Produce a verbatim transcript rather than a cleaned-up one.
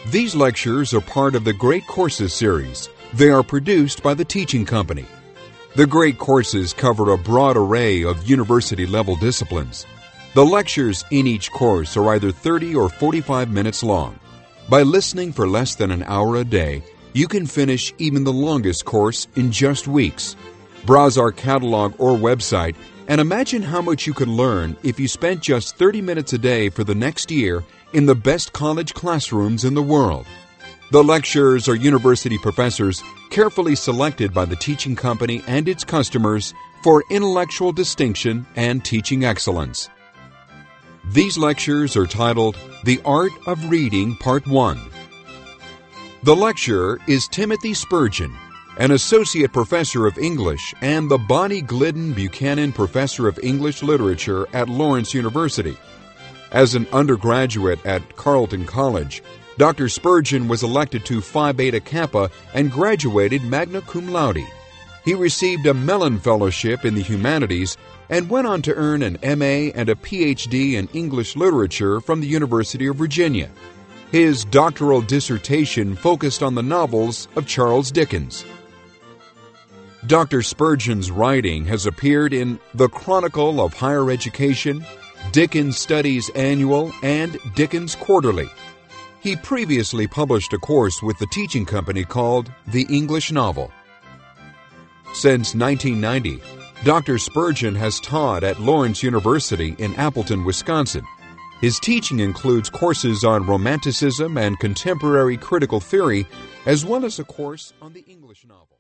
These lectures are part of the Great Courses series. They are produced by the Teaching Company. The Great Courses cover a broad array of university-level disciplines. The lectures in each course are either thirty or forty-five minutes long. By listening for less than an hour a day, you can finish even the longest course in just weeks. Browse our catalog or website and imagine how much you could learn if you spent just thirty minutes a day for the next year in the best college classrooms in the world. The lecturers are university professors carefully selected by the Teaching Company and its customers for intellectual distinction and teaching excellence. These lectures are titled The Art of Reading Part one. The lecturer is Timothy Spurgeon, an Associate Professor of English and the Bonnie Glidden Buchanan Professor of English Literature at Lawrence University. As an undergraduate at Carleton College, Doctor Spurgeon was elected to Phi Beta Kappa and graduated magna cum laude. He received a Mellon Fellowship in the Humanities and went on to earn an M A and a P H D in English Literature from the University of Virginia. His doctoral dissertation focused on the novels of Charles Dickens. Doctor Spurgeon's writing has appeared in The Chronicle of Higher Education, Dickens Studies Annual, and Dickens Quarterly. He previously published a course with the Teaching Company called The English Novel. Since nineteen ninety, Doctor Spurgeon has taught at Lawrence University in Appleton, Wisconsin. His teaching includes courses on Romanticism and contemporary critical theory, as well as a course on the English novel.